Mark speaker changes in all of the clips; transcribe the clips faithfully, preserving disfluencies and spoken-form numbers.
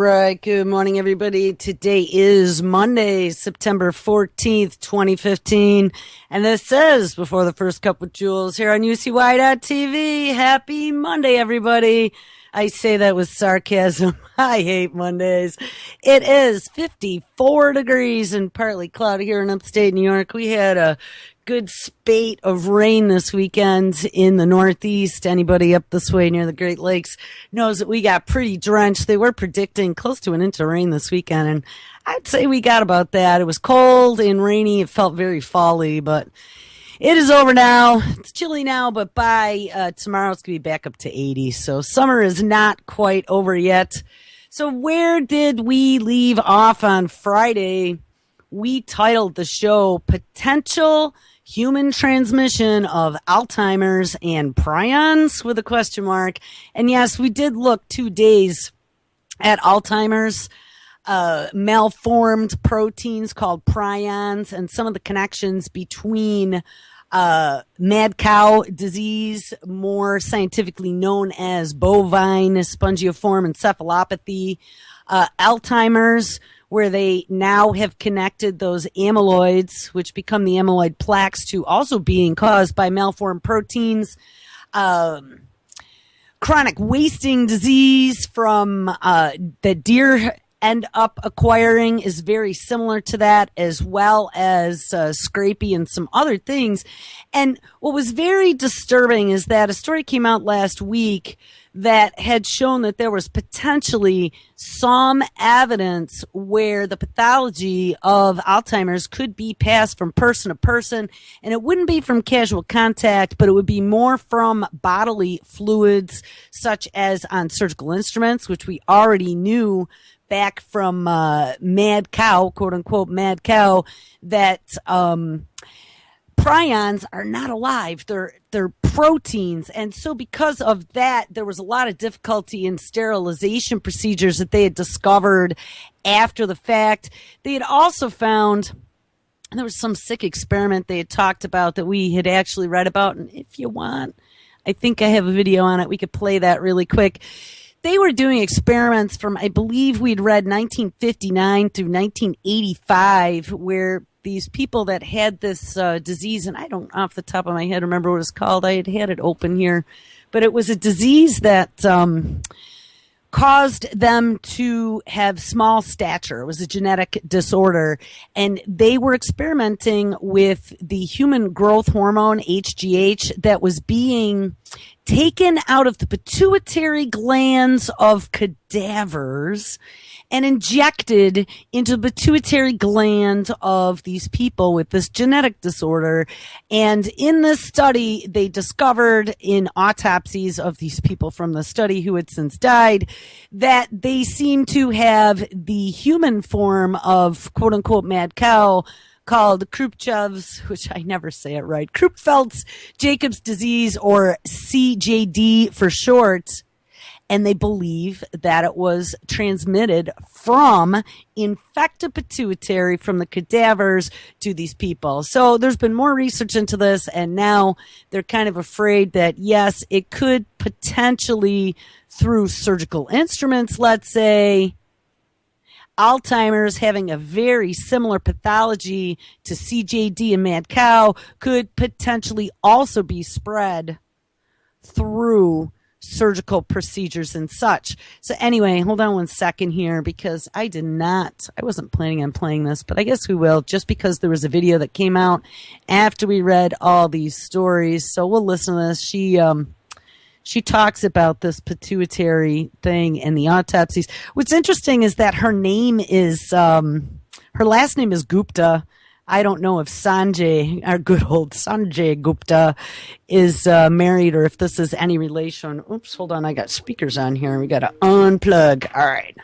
Speaker 1: right. Good morning, everybody. Today is Monday, September fourteenth, twenty fifteen. And this says, Before the First Cup with Jules here on U C Y dot T V. Happy Monday, everybody. I say that with sarcasm. I hate Mondays. It is fifty-four degrees and partly cloudy here in upstate New York. We had a good spate of rain this weekend in the Northeast. Anybody up this way near the Great Lakes knows that we got pretty drenched. They were predicting close to an inch of rain this weekend, and I'd say we got about that. It was cold and rainy. It felt very fall-y, but it is over now. It's chilly now, but by uh, tomorrow it's going to be back up to eighty. So summer is not quite over yet. So where did we leave off on Friday? We titled the show Potential Human Transmission of Alzheimer's and Prions with a question mark. And yes, we did look two days at Alzheimer's, uh, malformed proteins called prions, and some of the connections between uh, mad cow disease, more scientifically known as bovine spongiform encephalopathy, uh, Alzheimer's, where they now have connected those amyloids, which become the amyloid plaques, to also being caused by malformed proteins. Um, chronic wasting disease from uh, that deer end up acquiring is very similar to that, as well as uh, scrapie and some other things. And what was very disturbing is that a story came out last week that had shown that there was potentially some evidence where the pathology of Alzheimer's could be passed from person to person, and it wouldn't be from casual contact, but it would be more from bodily fluids, such as on surgical instruments, which we already knew back from uh, mad cow, quote unquote mad cow, that um, prions are not alive. They're they're proteins. And so because of that, there was a lot of difficulty in sterilization procedures that they had discovered after the fact. They had also found there was some sick experiment they had talked about that we had actually read about. And if you want, I think I have a video on it. We could play that really quick. They were doing experiments from, I believe we'd read nineteen fifty-nine through nineteen eighty-five, where these people that had this uh, disease, and I don't off the top of my head remember what it's called. I had had it open here, but it was a disease that um, caused them to have small stature. It was a genetic disorder, and they were experimenting with the human growth hormone, H G H, that was being taken out of the pituitary glands of cadavers and injected into the pituitary gland of these people with this genetic disorder. And in this study, they discovered in autopsies of these people from the study who had since died that they seem to have the human form of quote unquote mad cow, called Creutzfeldt's, which I never say it right, Creutzfeldt's Jacobs disease, or C J D for short. And they believe that it was transmitted from infected pituitary from the cadavers to these people. So there's been more research into this, and now they're kind of afraid that, yes, it could potentially, through surgical instruments, let's say, Alzheimer's having a very similar pathology to C J D and mad cow could potentially also be spread through surgical procedures and such. So anyway, hold on one second here, because I did not, I wasn't planning on playing this, but I guess we will, just because there was a video that came out after we read all these stories. So we'll listen to this. She, um, She talks about this pituitary thing and the autopsies. What's interesting is that her name is, um, her last name is Gupta. I don't know if Sanjay, our good old Sanjay Gupta, is uh, married, or if this is any relation. Oops, hold on. I got speakers on here. We got to unplug. All right.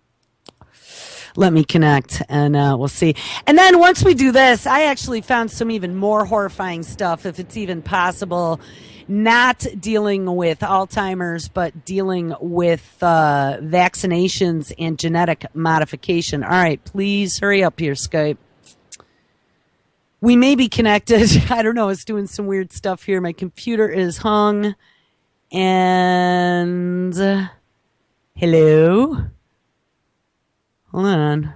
Speaker 1: Let me connect, and uh, we'll see. And then once we do this, I actually found some even more horrifying stuff, if it's even possible, not dealing with Alzheimer's, but dealing with uh, vaccinations and genetic modification. All right, please hurry up here, Skype. We may be connected. I don't know. It's doing some weird stuff here. My computer is hung. And uh, hello? Hold on.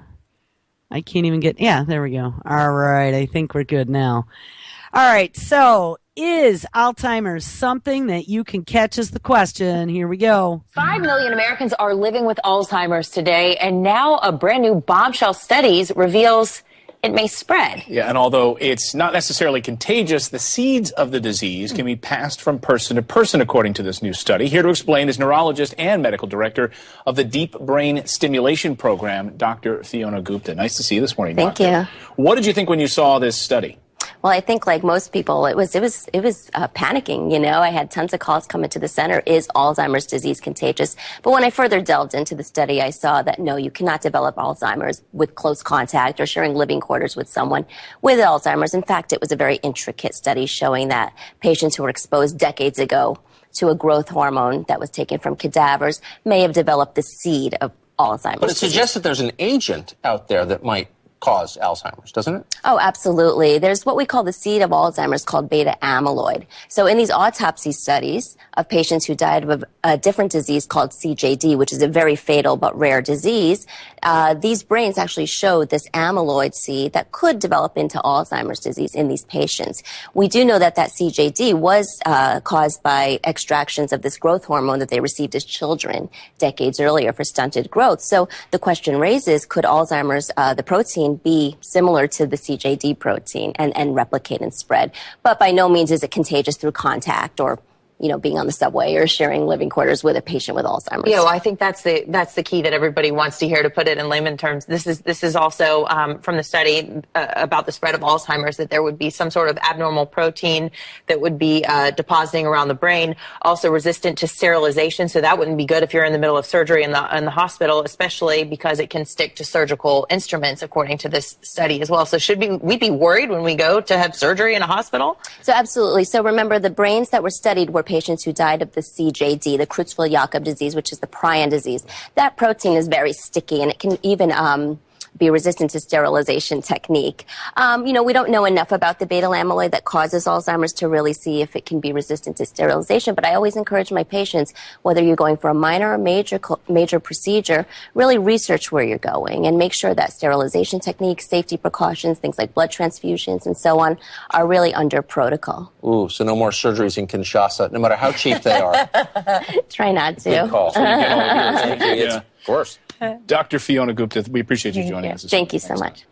Speaker 1: I can't even get, yeah, there we go. All right, I think we're good now. All right, so is Alzheimer's something that you can catch is the question. Here we go.
Speaker 2: Five million Americans are living with Alzheimer's today, and now a brand new bombshell studies reveals it may spread.
Speaker 3: Yeah, and although it's not necessarily contagious, the seeds of the disease can be passed from person to person, according to this new study. Here to explain is neurologist and medical director of the Deep Brain Stimulation Program, Doctor Fiona Gupta. Nice to see you this morning,
Speaker 4: Thank
Speaker 3: Doctor.
Speaker 4: you.
Speaker 3: What did you think when you saw this study?
Speaker 4: Well, I think like most people, it was it was it was uh, panicking. You know, I had tons of calls come into the center. Is Alzheimer's disease contagious? But when I further delved into the study, I saw that no, you cannot develop Alzheimer's with close contact or sharing living quarters with someone with Alzheimer's. In fact, it was a very intricate study showing that patients who were exposed decades ago to a growth hormone that was taken from cadavers may have developed the seed of Alzheimer's.
Speaker 5: But it suggests that there's an agent out there that might cause Alzheimer's, doesn't it?
Speaker 4: Oh, absolutely. There's what we call the seed of Alzheimer's called beta amyloid. So in these autopsy studies of patients who died of a, a different disease called C J D, which is a very fatal but rare disease, uh, these brains actually showed this amyloid seed that could develop into Alzheimer's disease in these patients. We do know that that C J D was uh, caused by extractions of this growth hormone that they received as children decades earlier for stunted growth. So the question raises, could Alzheimer's, uh, the protein, be similar to the C J D protein and, and replicate and spread? But by no means is it contagious through contact or, you know, being on the subway or sharing living quarters with a patient with Alzheimer's.
Speaker 2: Yeah, well, I think that's the that's the key that everybody wants to hear. To put it in layman terms, this is this is also um, from the study uh, about the spread of Alzheimer's, that there would be some sort of abnormal protein that would be uh, depositing around the brain, also resistant to sterilization. So that wouldn't be good if you're in the middle of surgery in the in the hospital, especially because it can stick to surgical instruments, according to this study as well. So should we we be worried when we go to have surgery in a hospital?
Speaker 4: So absolutely. So remember, the brains that were studied were patients who died of the C J D, the Creutzfeldt-Jakob disease, which is the prion disease. That protein is very sticky, and it can even um, be resistant to sterilization technique. Um, you know, we don't know enough about the beta amyloid that causes Alzheimer's to really see if it can be resistant to sterilization. But I always encourage my patients, whether you're going for a minor or major major procedure, really research where you're going and make sure that sterilization techniques, safety precautions, things like blood transfusions and so on, are really under protocol.
Speaker 5: Ooh, so no more surgeries in Kinshasa, no matter how cheap they are.
Speaker 4: Try not to.
Speaker 5: Good call. So you get all yours. Thank you. It's,
Speaker 3: Yeah.
Speaker 5: of course.
Speaker 3: Doctor Fiona Gupta, we appreciate you joining
Speaker 4: Yeah.
Speaker 3: us. This
Speaker 4: Thank you
Speaker 3: morning.
Speaker 4: so
Speaker 3: Thanks,
Speaker 4: much.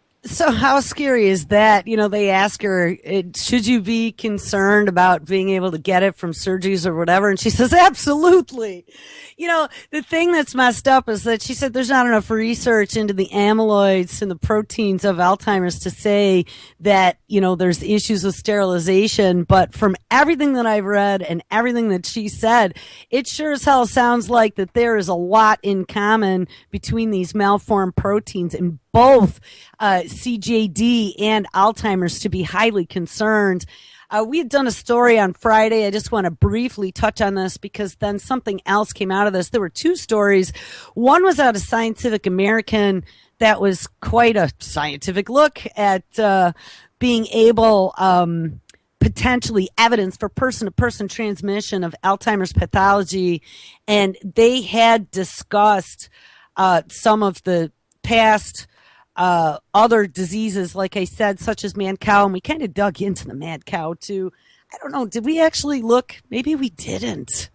Speaker 1: So how scary is that? You know, they ask her, it, should you be concerned about being able to get it from surgeries or whatever? And she says, absolutely. You know, the thing that's messed up is that she said there's not enough research into the amyloids and the proteins of Alzheimer's to say that, you know, there's issues with sterilization. But from everything that I've read and everything that she said, it sure as hell sounds like that there is a lot in common between these malformed proteins in both uh, C J D and Alzheimer's to be highly concerned. Uh, we had done a story on Friday. I just want to briefly touch on this because then something else came out of this. There were two stories. One was out of Scientific American that was quite a scientific look at uh, being able, um, potentially evidence for person-to-person transmission of Alzheimer's pathology. And they had discussed uh, some of the past Uh, other diseases, like I said, such as mad cow, and we kind of dug into the mad cow too. I don't know. Did we actually look? Maybe we didn't.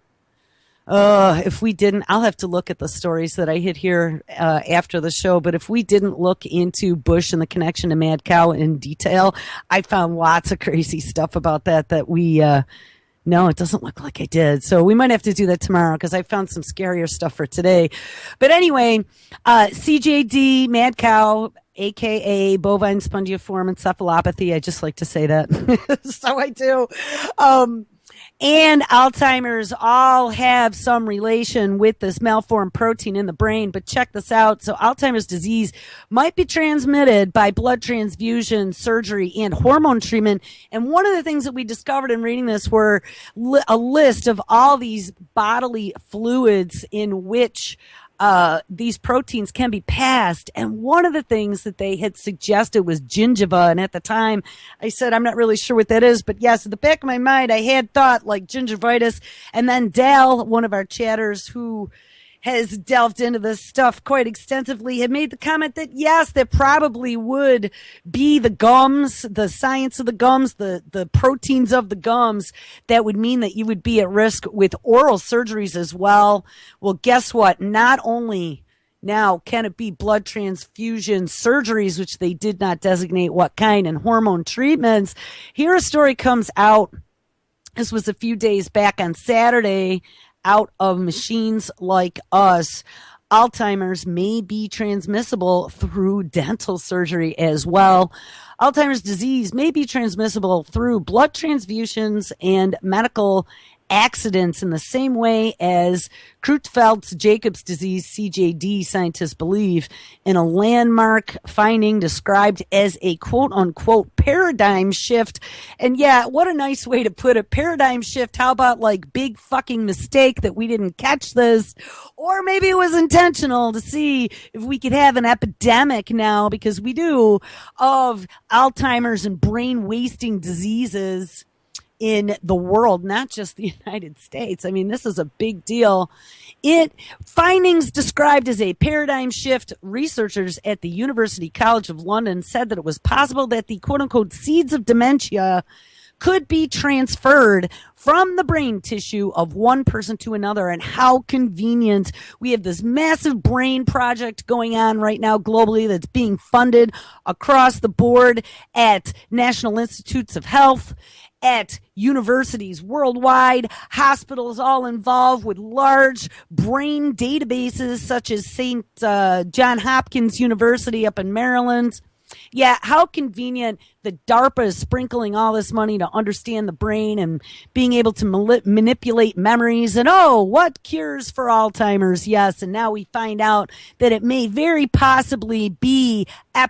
Speaker 1: Uh, if we didn't, I'll have to look at the stories that I hit here uh, after the show. But if we didn't look into Bush and the connection to mad cow in detail, I found lots of crazy stuff about that that we. Uh, No, it doesn't look like I did. So we might have to do that tomorrow because I found some scarier stuff for today. But anyway, uh, C J D, mad cow, A K A bovine spongiform encephalopathy. I just like to say that. So I do. Um, and Alzheimer's all have some relation with this malformed protein in the brain. But check this out. So Alzheimer's disease might be transmitted by blood transfusion, surgery, and hormone treatment. And one of the things that we discovered in reading this were li- a list of all these bodily fluids in which Uh, these proteins can be passed. And one of the things that they had suggested was gingiva. And at the time I said, I'm not really sure what that is, but yes, at the back of my mind, I had thought like gingivitis. And then Dal, one of our chatters who has delved into this stuff quite extensively, had made the comment that yes, there probably would be the gums, the science of the gums, the, the proteins of the gums that would mean that you would be at risk with oral surgeries as well. Well, guess what? Not only now can it be blood transfusion surgeries, which they did not designate what kind, and hormone treatments. Here a story comes out. This was a few days back on Saturday, out of Machines Like Us. Alzheimer's may be transmissible through dental surgery as well. Alzheimer's disease may be transmissible through blood transfusions and medical accidents in the same way as Creutzfeldt-Jacobs disease, C J D, scientists believe, in a landmark finding described as a quote-unquote paradigm shift. And yeah, what a nice way to put it. Paradigm shift. How about like big fucking mistake that we didn't catch this? Or maybe it was intentional to see if we could have an epidemic now, because we do, of Alzheimer's and brain-wasting diseases in the world, not just the United States. I mean, this is a big deal. It findings described as a paradigm shift. Researchers at the University College of London said that it was possible that the quote unquote seeds of dementia could be transferred from the brain tissue of one person to another. And how convenient. We have this massive brain project going on right now globally that's being funded across the board at National Institutes of Health, at universities worldwide, hospitals all involved with large brain databases such as Saint Uh, John Hopkins University up in Maryland. Yeah, how convenient that DARPA is sprinkling all this money to understand the brain and being able to mal- manipulate memories. And oh, what cures for Alzheimer's? Yes, and now we find out that it may very possibly be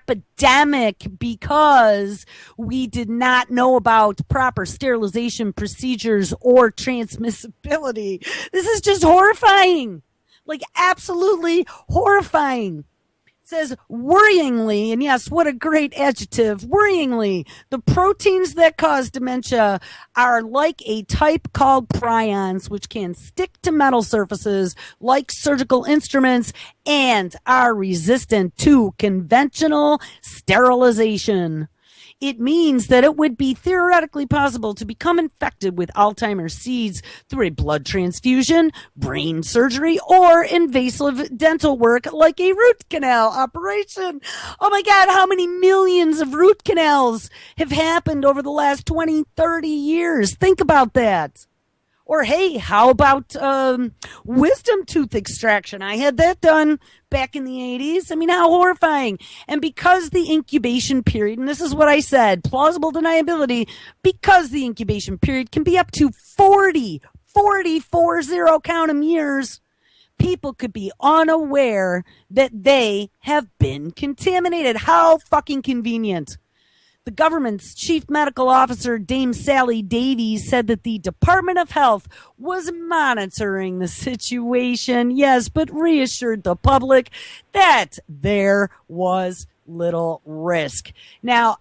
Speaker 1: epidemic because we did not know about proper sterilization procedures or transmissibility. This is just horrifying. Like, absolutely horrifying. Says worryingly, and yes, what a great adjective, worryingly, the proteins that cause dementia are like a type called prions, which can stick to metal surfaces like surgical instruments and are resistant to conventional sterilization. It means that it would be theoretically possible to become infected with Alzheimer's seeds through a blood transfusion, brain surgery, or invasive dental work like a root canal operation. Oh my God, how many millions of root canals have happened over the last twenty, thirty years? Think about that. Or, hey, how about um, wisdom tooth extraction? I had that done back in the eighties. I mean, how horrifying. And because the incubation period, and this is what I said, plausible deniability, because the incubation period can be up to forty, forty, four zero, count 'em years, people could be unaware that they have been contaminated. How fucking convenient. The government's chief medical officer, Dame Sally Davies, said that the Department of Health was monitoring the situation, yes, but reassured the public that there was little risk. Now,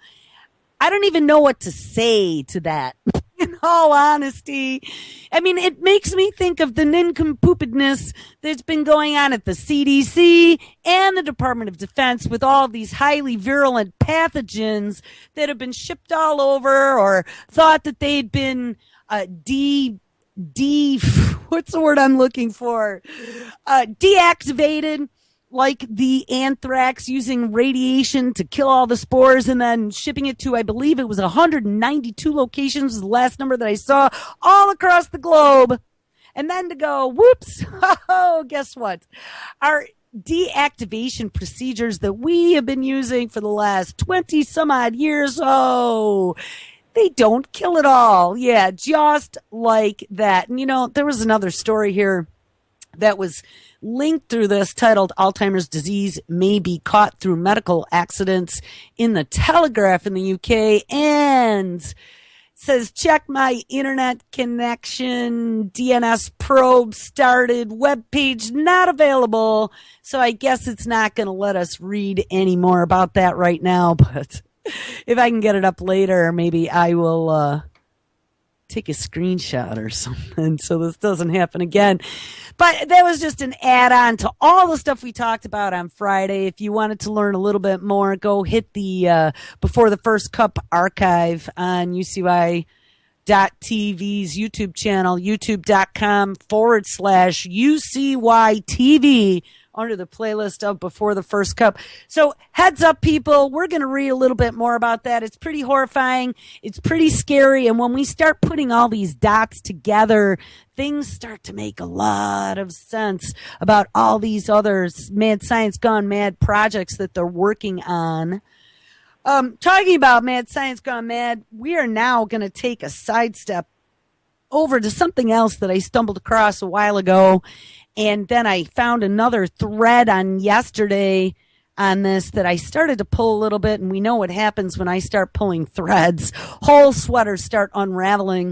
Speaker 1: I don't even know what to say to that. In all honesty, I mean, it makes me think of the nincompoopadness that's been going on at the C D C and the Department of Defense with all of these highly virulent pathogens that have been shipped all over, or thought that they'd been uh, de, de, what's the word I'm looking for? Uh, deactivated. Like the anthrax, using radiation to kill all the spores and then shipping it to, I believe it was one hundred ninety-two locations, was the last number that I saw, all across the globe. And then to go, whoops, oh, guess what? Our deactivation procedures that we have been using for the last twenty some odd years, oh, they don't kill it all. Yeah, just like that. And you know, there was another story here that was linked through this, titled Alzheimer's disease may be caught through medical accidents, in the Telegraph in the U K, and says, check my internet connection, D N S probe started, web page not available. So I guess it's not going to let us read any more about that right now, but if I can get it up later, maybe I will uh take a screenshot or something so this doesn't happen again. But that was just an add-on to all the stuff we talked about on Friday. If you wanted to learn a little bit more, go hit the uh, Before the First Cup archive on U C Y dot T V's YouTube channel, youtube.com forward slash UCYTV, under the playlist of Before the First Cup. So heads up, people, we're going to read a little bit more about that. It's pretty horrifying. It's pretty scary. And when we start putting all these dots together, things start to make a lot of sense about all these other Mad Science Gone Mad projects that they're working on. Um, talking about Mad Science Gone Mad, we are now going to take a sidestep over to something else that I stumbled across a while ago. And then I found another thread on yesterday on this that I started to pull a little bit. And we know what happens when I start pulling threads. Whole sweaters start unraveling.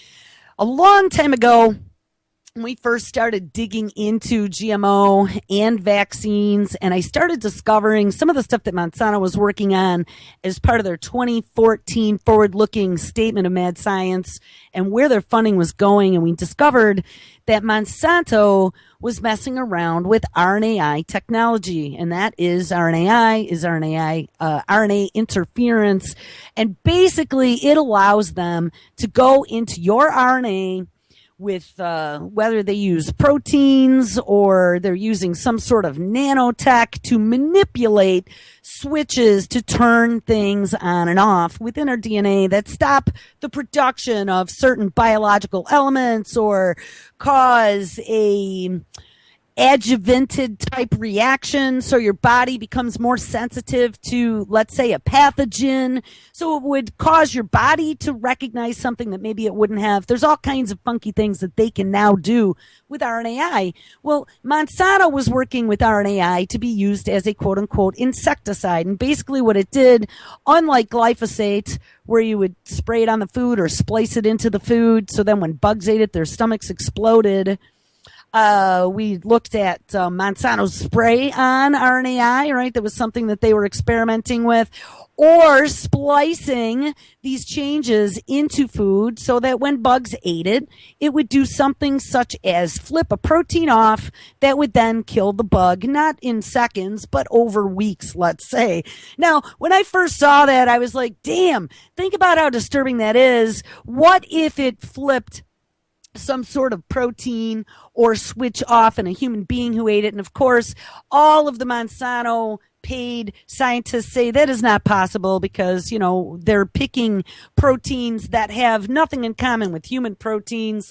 Speaker 1: A long time ago, when we first started digging into G M O and vaccines, and I started discovering some of the stuff that Monsanto was working on as part of their twenty fourteen forward-looking statement of mad science and where their funding was going, and we discovered that Monsanto was messing around with R N A I technology, and that is R N A I, is R N A I, uh, R N A interference, and basically it allows them to go into your R N A with uh, whether they use proteins or they're using some sort of nanotech to manipulate switches to turn things on and off within our D N A that stop the production of certain biological elements or cause a adjuvanted type reaction, so your body becomes more sensitive to, let's say, a pathogen, so it would cause your body to recognize something that maybe it wouldn't have. There's all kinds of funky things that they can now do with R N A I. Well, Monsanto was working with R N A I to be used as a quote-unquote insecticide, and basically what it did, unlike glyphosate, where you would spray it on the food or splice it into the food, so then when bugs ate it, their stomachs exploded. Uh, we looked at uh, Monsanto's spray on R N A I, right? That was something that they were experimenting with. Or splicing these changes into food so that when bugs ate it, it would do something such as flip a protein off that would then kill the bug, not in seconds, but over weeks, let's say. Now, when I first saw that, I was like, damn, think about how disturbing that is. What if it flipped some sort of protein or switch off in a human being who ate it? And of course, all of the Monsanto paid scientists say that is not possible because, you know, they're picking proteins that have nothing in common with human proteins,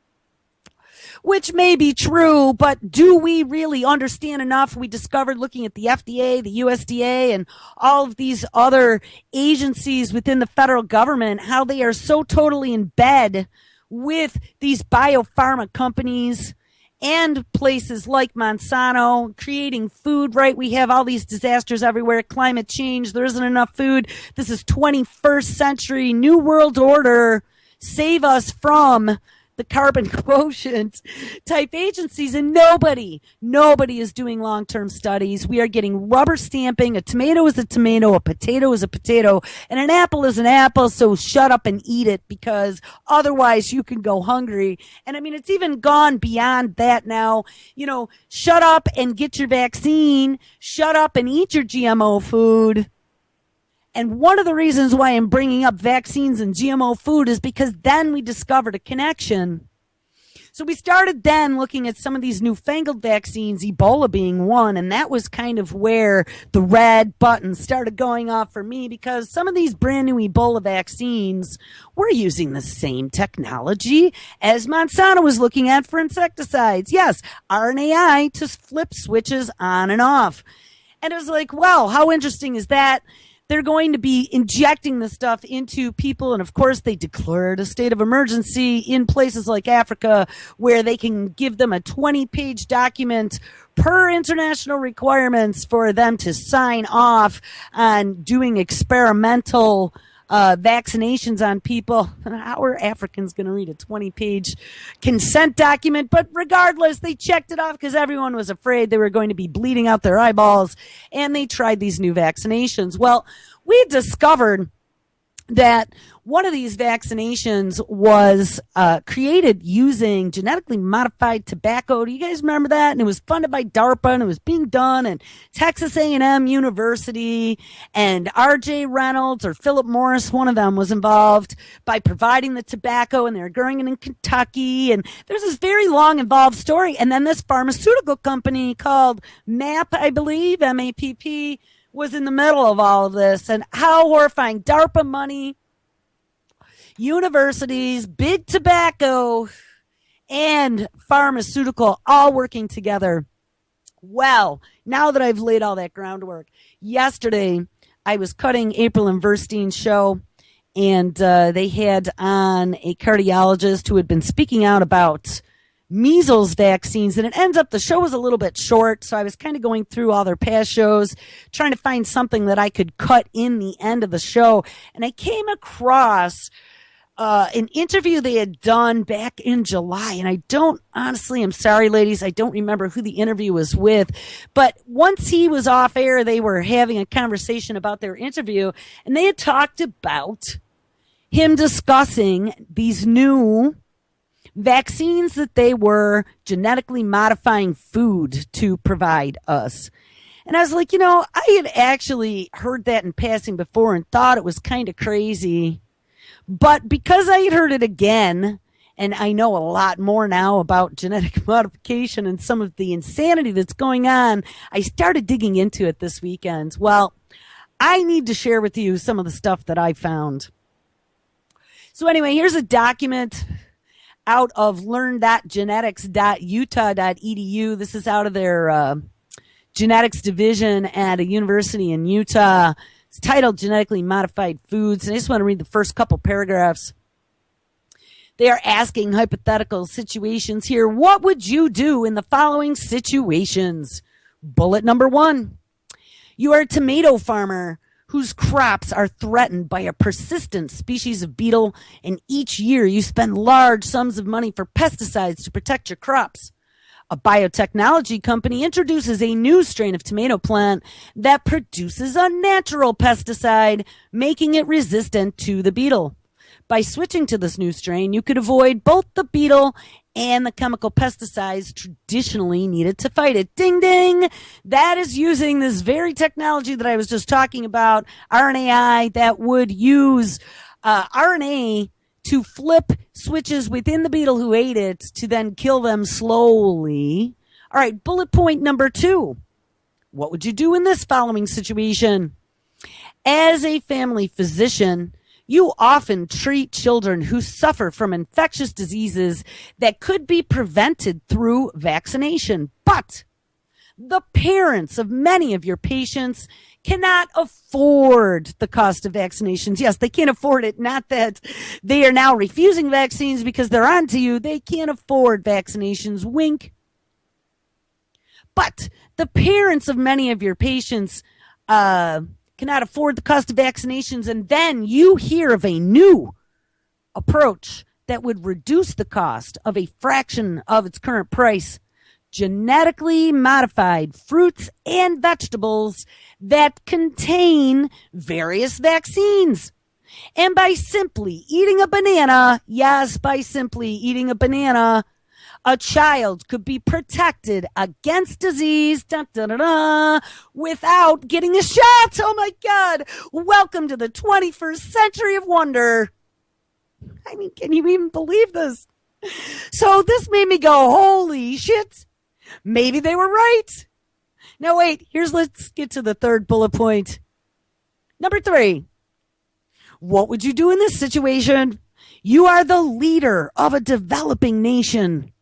Speaker 1: which may be true, but do we really understand enough? We discovered looking at the F D A, the U S D A, and all of these other agencies within the federal government, how they are so totally in bed with these biopharma companies and places like Monsanto creating food, right? We have all these disasters everywhere, climate change, there isn't enough food. This is twenty-first century, new world order, save us from the carbon quotient type agencies, and nobody, nobody is doing long-term studies. We are getting rubber stamping. A tomato is a tomato, a potato is a potato, and an apple is an apple, so shut up and eat it because otherwise you can go hungry. And I mean, it's even gone beyond that now. You know, shut up and get your vaccine. Shut up and eat your G M O food. And one of the reasons why I'm bringing up vaccines and G M O food is because then we discovered a connection. So we started then looking at some of these newfangled vaccines, Ebola being one, and that was kind of where the red button started going off for me because some of these brand new Ebola vaccines were using the same technology as Monsanto was looking at for insecticides. Yes, R N A I to flip switches on and off. And it was like, wow, how interesting is that? They're going to be injecting this stuff into people. And of course, they declared a state of emergency in places like Africa where they can give them a twenty page document per international requirements for them to sign off on doing experimental uh, vaccinations on people. How are Africans going to read a twenty page consent document? But regardless, they checked it off because everyone was afraid they were going to be bleeding out their eyeballs, and they tried these new vaccinations. Well, we discovered that one of these vaccinations was uh, created using genetically modified tobacco. Do you guys remember that? And it was funded by DARPA, and it was being done at Texas A and M University, and R J Reynolds or Philip Morris, one of them, was involved by providing the tobacco, and they were growing it in Kentucky. And there's this very long, involved story. And then this pharmaceutical company called MAP, I believe, M A P P, was in the middle of all of this. And how horrifying. DARPA money, universities, big tobacco, and pharmaceutical all working together. Well, now that I've laid all that groundwork, yesterday I was cutting April and Verstein's show, and uh, they had on a cardiologist who had been speaking out about measles vaccines, and it ends up the show was a little bit short, so I was kind of going through all their past shows, trying to find something that I could cut in the end of the show, and I came across uh, an interview they had done back in July, and I don't, honestly, I'm sorry, ladies, I don't remember who the interview was with, but once he was off air, they were having a conversation about their interview, and they had talked about him discussing these new vaccines that they were genetically modifying food to provide us. And I was like, you know, I had actually heard that in passing before and thought it was kind of crazy. But because I had heard it again, and I know a lot more now about genetic modification and some of the insanity that's going on, I started digging into it this weekend. Well, I need to share with you some of the stuff that I found. So anyway, here's a document out of learn dot genetics dot utah dot e d u. This is out of their uh, genetics division at a university in Utah. It's titled Genetically Modified Foods. And I just want to read the first couple paragraphs. They are asking hypothetical situations here. What would you do in the following situations? Bullet number one. You are a tomato farmer whose crops are threatened by a persistent species of beetle, and each year you spend large sums of money for pesticides to protect your crops. A biotechnology company introduces a new strain of tomato plant that produces a natural pesticide, making it resistant to the beetle. By switching to this new strain, you could avoid both the beetle and the chemical pesticides traditionally needed to fight it. Ding, ding. That is using this very technology that I was just talking about, R N A I, that would use uh, R N A to flip switches within the beetle who ate it to then kill them slowly. All right, bullet point number two. What would you do in this following situation? As a family physician, you often treat children who suffer from infectious diseases that could be prevented through vaccination. But the parents of many of your patients cannot afford the cost of vaccinations. Yes, they can't afford it. Not that they are now refusing vaccines because they're on to you. They can't afford vaccinations. Wink. But the parents of many of your patients uh, cannot afford the cost of vaccinations, and then you hear of a new approach that would reduce the cost of a fraction of its current price. Genetically modified fruits and vegetables that contain various vaccines. And by simply eating a banana, yes, by simply eating a banana, a child could be protected against disease da, da, da, da, without getting a shot. Oh my God. Welcome to the twenty-first century of wonder. I mean, can you even believe this? So this made me go, holy shit. Maybe they were right. Now wait, here's, let's get to the third bullet point. Number three. What would you do in this situation? You are the leader of a developing nation.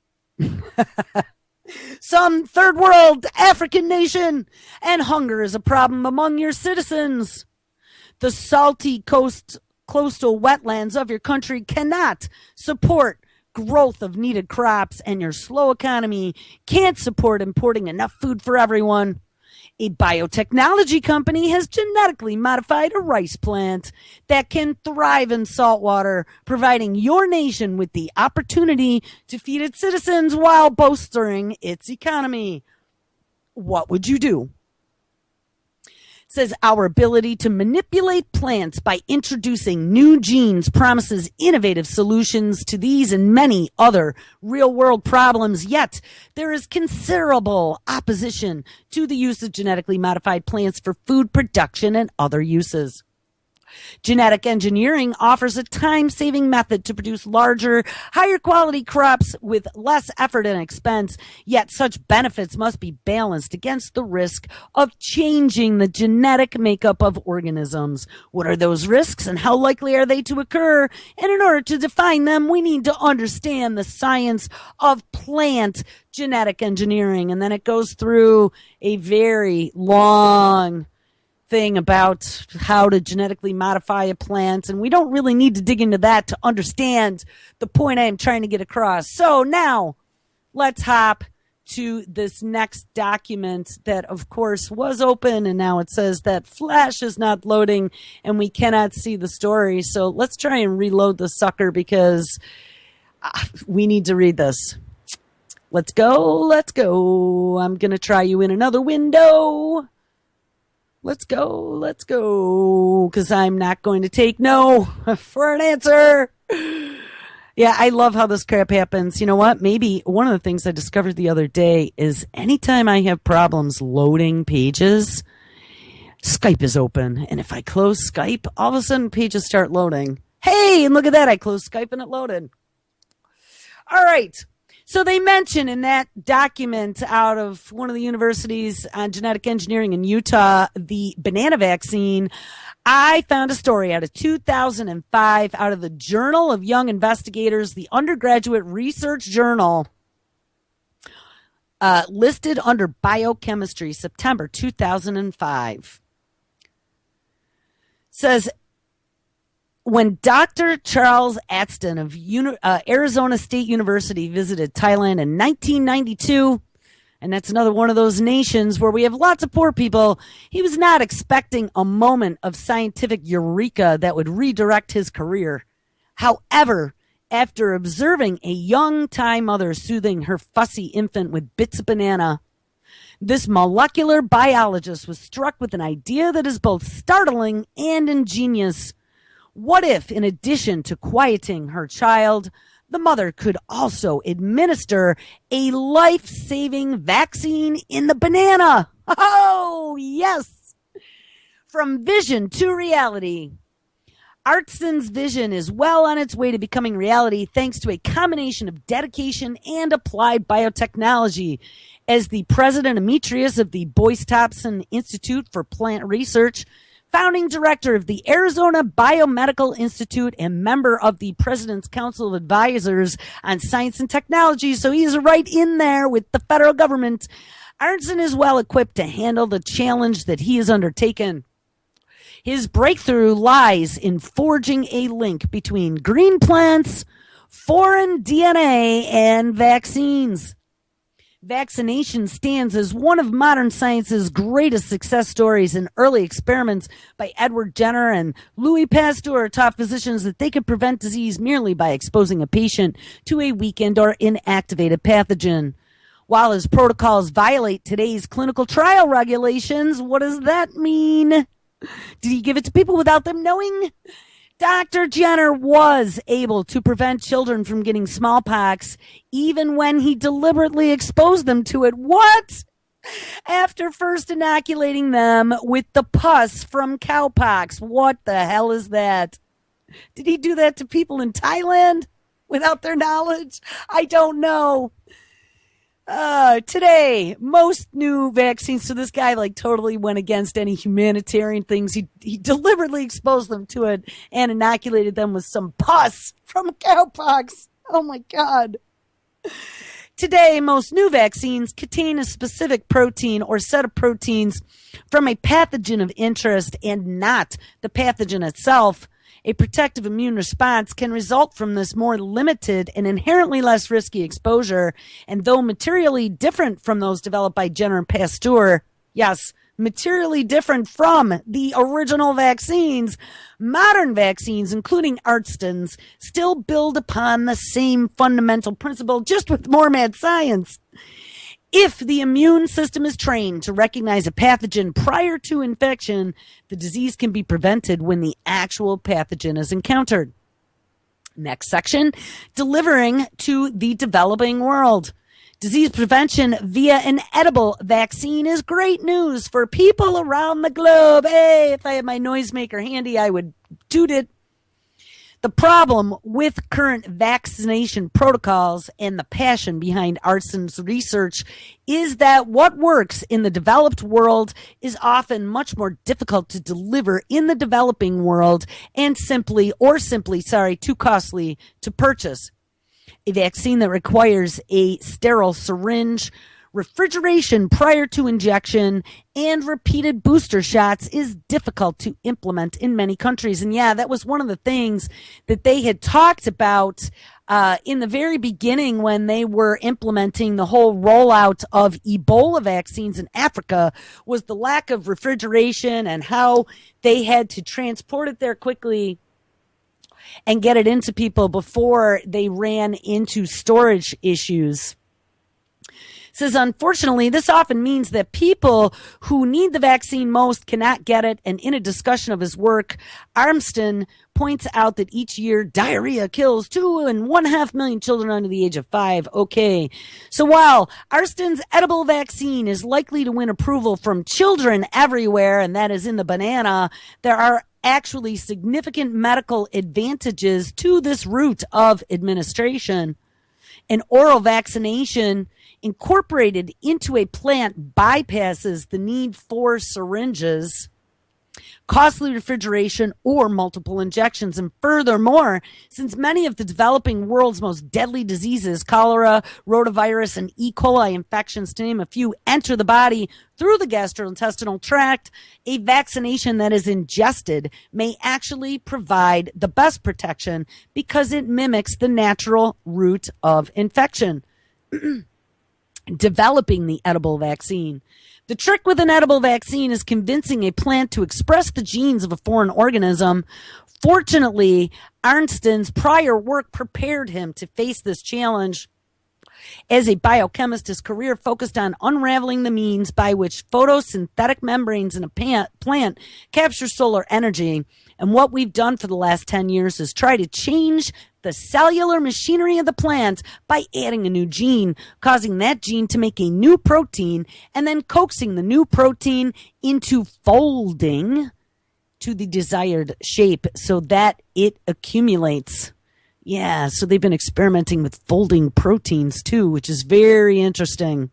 Speaker 1: Some third world African nation, and hunger is a problem among your citizens. The salty coast, coastal wetlands of your country cannot support growth of needed crops, and your slow economy can't support importing enough food for everyone. A biotechnology company has genetically modified a rice plant that can thrive in salt water, providing your nation with the opportunity to feed its citizens while bolstering its economy. What would you do? says our ability to manipulate plants by introducing new genes promises innovative solutions to these and many other real-world problems. Yet there is considerable opposition to the use of genetically modified plants for food production and other uses. Genetic engineering offers a time-saving method to produce larger, higher-quality crops with less effort and expense, yet such benefits must be balanced against the risk of changing the genetic makeup of organisms. What are those risks and how likely are they to occur? And in order to define them, we need to understand the science of plant genetic engineering. And then it goes through a very long thing about how to genetically modify a plant, and we don't really need to dig into that to understand the point I am trying to get across. So now let's hop to this next document that of course was open, and now it says that Flash is not loading and we cannot see the story. So let's try and reload the sucker because uh, we need to read this. Let's go, let's go. I'm gonna try you in another window. Let's go, let's go, because I'm not going to take no for an answer. Yeah, I love how this crap happens. You know what? Maybe one of the things I discovered the other day is anytime I have problems loading pages, Skype is open. And if I close Skype, all of a sudden pages start loading. Hey, and look at that. I closed Skype and it loaded. All right. So they mention in that document out of one of the universities on genetic engineering in Utah, the banana vaccine. I found a story out of two thousand five out of the Journal of Young Investigators, the undergraduate research journal, uh, listed under biochemistry, September two thousand five. Says, when Doctor Charles Atston of Uni- uh, Arizona State University visited Thailand in nineteen ninety-two, and that's another one of those nations where we have lots of poor people, he was not expecting a moment of scientific eureka that would redirect his career. However, after observing a young Thai mother soothing her fussy infant with bits of banana, this molecular biologist was struck with an idea that is both startling and ingenious. What if, in addition to quieting her child, the mother could also administer a life-saving vaccine in the banana? Oh, yes! From vision to reality. Artson's vision is well on its way to becoming reality thanks to a combination of dedication and applied biotechnology. As the president emeritus of the Boyce Thompson Institute for Plant Research, founding director of the Arizona Biomedical Institute, and member of the President's Council of Advisors on Science and Technology, so he's right in there with the federal government, Arntzen is well equipped to handle the challenge that he has undertaken. His breakthrough lies in forging a link between green plants, foreign D N A, and vaccines. Vaccination stands as one of modern science's greatest success stories, and early experiments by Edward Jenner and Louis Pasteur taught physicians that they could prevent disease merely by exposing a patient to a weakened or inactivated pathogen. While his protocols violate today's clinical trial regulations, what does that mean? Did he give it to people without them knowing? Doctor Jenner was able to prevent children from getting smallpox even when he deliberately exposed them to it. What? After first inoculating them with the pus from cowpox. What the hell is that? Did he do that to people in Thailand without their knowledge? I don't know. Uh, today, most new vaccines, so this guy like totally went against any humanitarian things. He he deliberately exposed them to it and inoculated them with some pus from cowpox. Oh my God. Today, most new vaccines contain a specific protein or set of proteins from a pathogen of interest and not the pathogen itself. A protective immune response can result from this more limited and inherently less risky exposure. And though materially different from those developed by Jenner and Pasteur, yes, materially different from the original vaccines, modern vaccines, including Artston's, still build upon the same fundamental principle, just with more mad science. If the immune system is trained to recognize a pathogen prior to infection, the disease can be prevented when the actual pathogen is encountered. Next section, delivering to the developing world. Disease prevention via an edible vaccine is great news for people around the globe. Hey, if I had my noisemaker handy, I would toot it. The problem with current vaccination protocols and the passion behind Arston's research is that what works in the developed world is often much more difficult to deliver in the developing world and simply, or simply, sorry, too costly to purchase. A vaccine that requires a sterile syringe, refrigeration prior to injection, and repeated booster shots is difficult to implement in many countries. And yeah, that was one of the things that they had talked about uh, in the very beginning when they were implementing the whole rollout of Ebola vaccines in Africa, was the lack of refrigeration and how they had to transport it there quickly and get it into people before they ran into storage issues. Says, unfortunately, this often means that people who need the vaccine most cannot get it. And in a discussion of his work, Arston points out that each year diarrhea kills two and one half million children under the age of five. Okay. So while Arston's edible vaccine is likely to win approval from children everywhere, and that is in the banana, there are actually significant medical advantages to this route of administration. An oral vaccination incorporated into a plant bypasses the need for syringes, costly refrigeration, or multiple injections. And furthermore, since many of the developing world's most deadly diseases, cholera, rotavirus, and E. coli infections, to name a few, enter the body through the gastrointestinal tract, a vaccination that is ingested may actually provide the best protection because it mimics the natural route of infection. Developing the edible vaccine. The trick with an edible vaccine is convincing a plant to express the genes of a foreign organism. Fortunately, Arston's prior work prepared him to face this challenge. As a biochemist, his career focused on unraveling the means by which photosynthetic membranes in a plant capture solar energy. And what we've done for the last ten years is try to change the cellular machinery of the plant by adding a new gene, causing that gene to make a new protein, and then coaxing the new protein into folding to the desired shape so that it accumulates. Yeah, so they've been experimenting with folding proteins too, which is very interesting.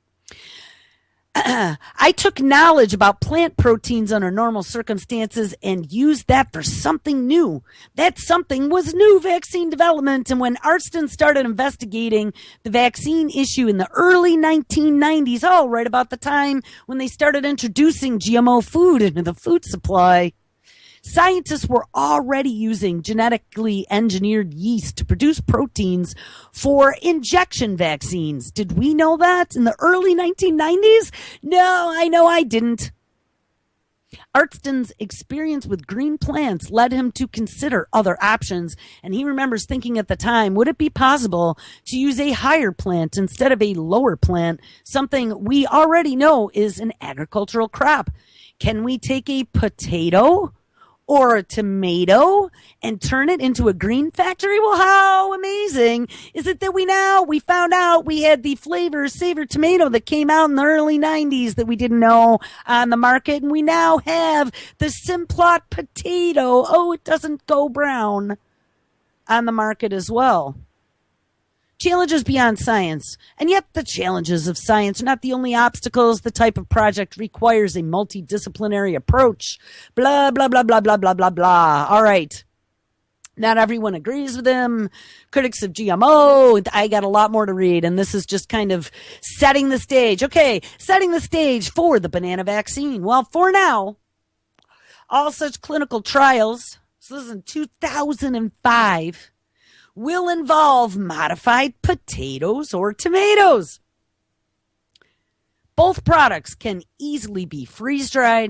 Speaker 1: I took knowledge about plant proteins under normal circumstances and used that for something new. That something was new vaccine development. And when Arston started investigating the vaccine issue in the early nineteen nineties, oh, right about the time when they started introducing G M O food into the food supply, scientists were already using genetically engineered yeast to produce proteins for injection vaccines. Did we know that in the early nineteen nineties? No, I know I didn't. Arston's experience with green plants led him to consider other options, and he remembers thinking at the time, would it be possible to use a higher plant instead of a lower plant, something we already know is an agricultural crop? Can we take a potato or a tomato and turn it into a green factory? Well, how amazing is it that we now, we found out we had the flavor savor tomato that came out in the early nineties that we didn't know on the market. And we now have the Simplot potato. Oh, it doesn't go brown on the market as well. Challenges beyond science. And yet the challenges of science are not the only obstacles. The type of project requires a multidisciplinary approach. Blah, blah, blah, blah, blah, blah, blah, blah. All right. Not everyone agrees with him. Critics of G M O. I got a lot more to read, and this is just kind of setting the stage. Okay, setting the stage for the banana vaccine. Well, for now, all such clinical trials, so this is in two thousand five, will involve modified potatoes or tomatoes. Both products can easily be freeze-dried,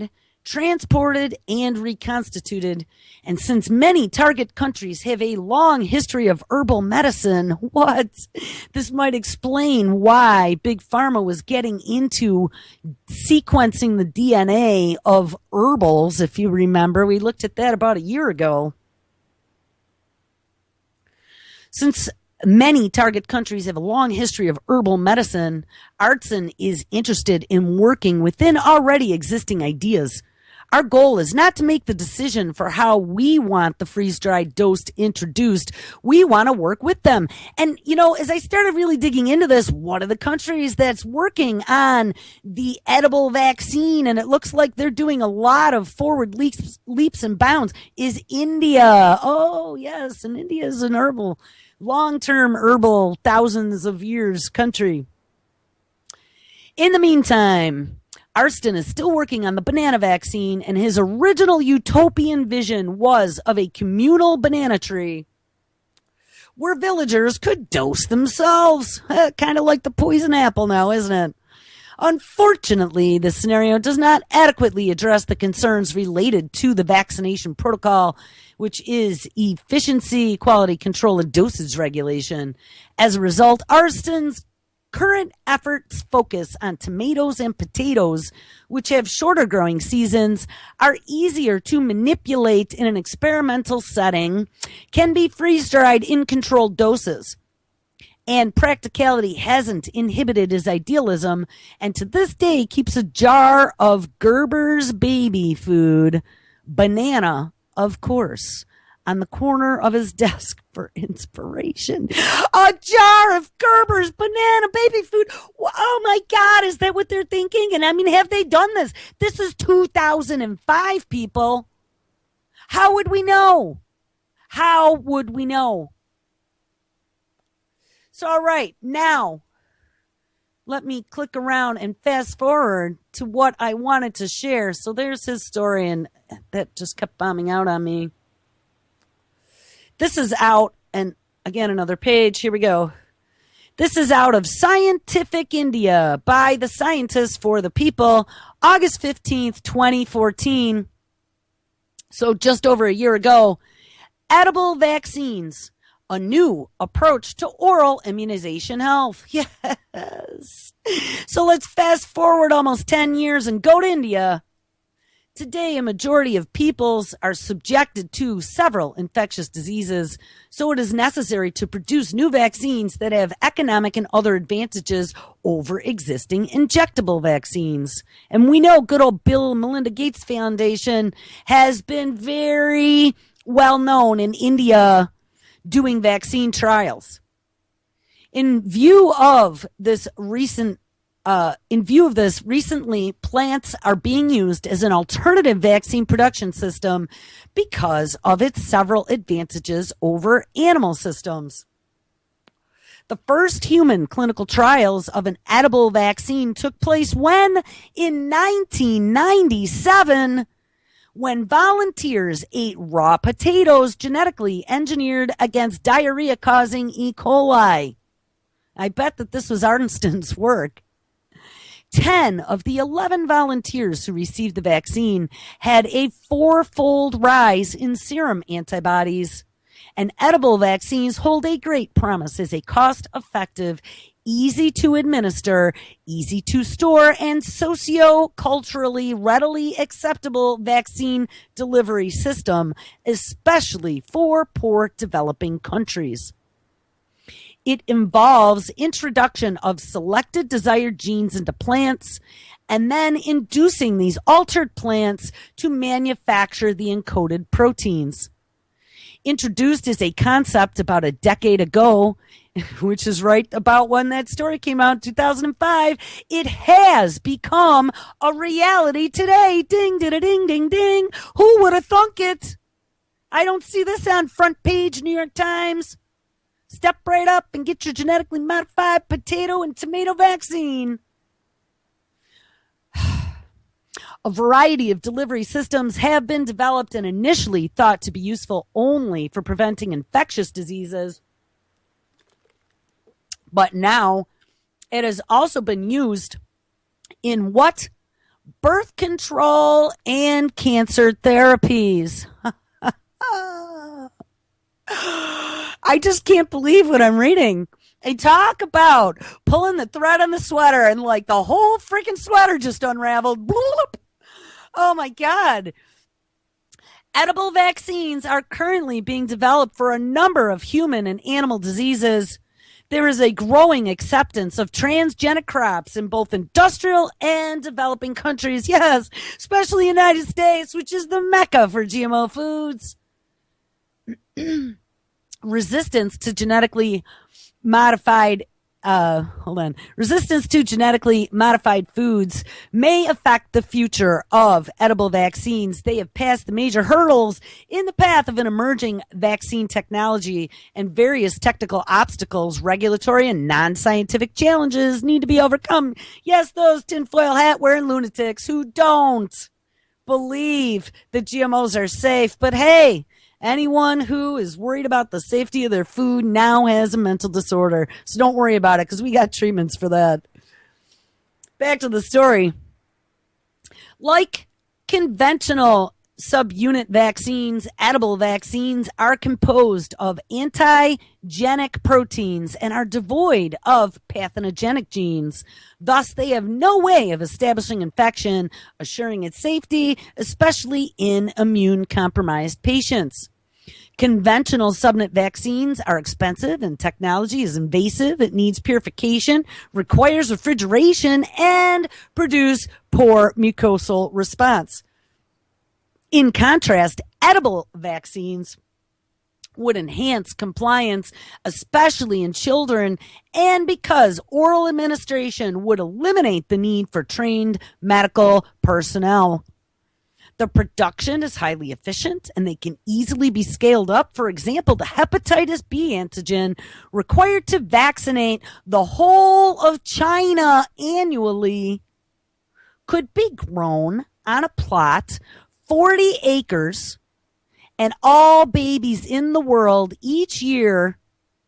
Speaker 1: transported, and reconstituted. And since many target countries have a long history of herbal medicine, what? This might explain why Big Pharma was getting into sequencing the D N A of herbals, if you remember. We looked at that about a year ago. Since many target countries have a long history of herbal medicine, Artson is interested in working within already existing ideas. Our goal is not to make the decision for how we want the freeze-dried dose introduced. We want to work with them. And, you know, as I started really digging into this, one of the countries that's working on the edible vaccine, and it looks like they're doing a lot of forward leaps, leaps and bounds, is India. Oh, yes, and India is an herbal, long-term herbal, thousands of years country. In the meantime, Artson is still working on the banana vaccine, and his original utopian vision was of a communal banana tree where villagers could dose themselves. Kind of like the poison apple now, isn't it? Unfortunately, this scenario does not adequately address the concerns related to the vaccination protocol, which is efficiency, quality control, and dosage regulation. As a result, Arston's current efforts focus on tomatoes and potatoes, which have shorter growing seasons, are easier to manipulate in an experimental setting, can be freeze-dried in controlled doses. And practicality hasn't inhibited his idealism, and to this day keeps a jar of Gerber's baby food, banana, of course, on the corner of his desk for inspiration. A jar of Gerber's banana baby food. Oh my God, is that what they're thinking? And I mean, have they done this? This is two thousand five, people. How would we know? How would we know? So, all right, now let me click around and fast forward to what I wanted to share. So there's his story, and that just kept bombing out on me. This is out, and again, another page. Here we go. This is out of Scientific India by the Scientists for the People, August fifteenth, twenty fourteen. So just over a year ago. Edible vaccines, a new approach to oral immunization health. Yes. So let's fast forward almost ten years and go to India. Today, a majority of peoples are subjected to several infectious diseases, so it is necessary to produce new vaccines that have economic and other advantages over existing injectable vaccines. And we know good old Bill and Melinda Gates Foundation has been very well known in India doing vaccine trials. In view of this recent Uh, in view of this, recently, plants are being used as an alternative vaccine production system because of its several advantages over animal systems. The first human clinical trials of an edible vaccine took place when? In nineteen ninety-seven, when volunteers ate raw potatoes genetically engineered against diarrhea-causing E. coli. I bet that this was Artenson's work. Ten of the eleven volunteers who received the vaccine had a fourfold rise in serum antibodies. And edible vaccines hold a great promise as a cost-effective, easy to administer, easy to store, and socio-culturally readily acceptable vaccine delivery system, especially for poor developing countries. It involves introduction of selected desired genes into plants and then inducing these altered plants to manufacture the encoded proteins. Introduced as a concept about a decade ago, which is right about when that story came out in two thousand five, it has become a reality today. Ding, ding, ding, ding, ding. Who would have thunk it? I don't see this on front page New York Times. Step right up and get your genetically modified potato and tomato vaccine. A variety of delivery systems have been developed and initially thought to be useful only for preventing infectious diseases. But now it has also been used in what birth control, and cancer therapies. I just can't believe what I'm reading. They talk about pulling the thread on the sweater and like the whole freaking sweater just unraveled. Bloop. Oh my God. Edible vaccines are currently being developed for a number of human and animal diseases. There is a growing acceptance of transgenic crops in both industrial and developing countries. Yes, especially the United States, which is the mecca for G M O foods. Resistance to genetically modified Uh, hold on. Resistance to genetically modified foods may affect the future of edible vaccines. They have passed the major hurdles in the path of an emerging vaccine technology, and various technical obstacles, regulatory and non-scientific challenges need to be overcome. Yes, those tinfoil hat wearing lunatics who don't believe that G M Os are safe. But hey, anyone who is worried about the safety of their food now has a mental disorder. So don't worry about it because we got treatments for that. Back to the story. Like conventional subunit vaccines, edible vaccines are composed of antigenic proteins and are devoid of pathogenic genes. Thus, they have no way of establishing infection, assuring its safety, especially in immune-compromised patients. Conventional subunit vaccines are expensive and technology is invasive. It needs purification, requires refrigeration, and produce poor mucosal response. In contrast, edible vaccines would enhance compliance, especially in children, and because oral administration would eliminate the need for trained medical personnel. The production is highly efficient and they can easily be scaled up. For example, the hepatitis B antigen required to vaccinate the whole of China annually could be grown on a plot forty acres, and all babies in the world each year